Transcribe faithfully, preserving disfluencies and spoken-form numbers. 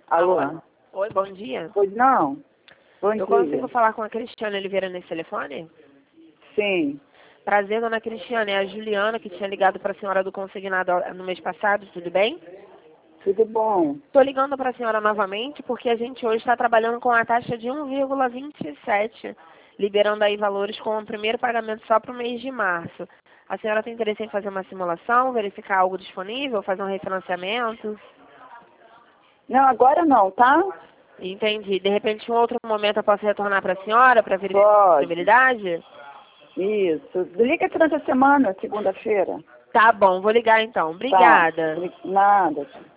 Alô? Alô? Oi, bom dia. Pois não? Bom Eu dia. consigo falar com a Cristiane Oliveira nesse telefone? Sim. Prazer, dona Cristiane. É a Juliana que tinha ligado para a senhora do consignado no mês passado, tudo bem? Tudo bom. Estou ligando para a senhora novamente porque a gente hoje está trabalhando com a taxa de um vírgula vinte e sete, liberando aí valores com o primeiro pagamento só para o mês de março. A senhora tem interesse em fazer uma simulação, verificar algo disponível, fazer um refinanciamento? Não, agora não, tá? Entendi. De repente, em um outro momento eu posso retornar para a senhora para verificar a Pode. disponibilidade? Isso. Liga durante a semana, segunda-feira. Tá bom, vou ligar então. Obrigada. Tá. Nada.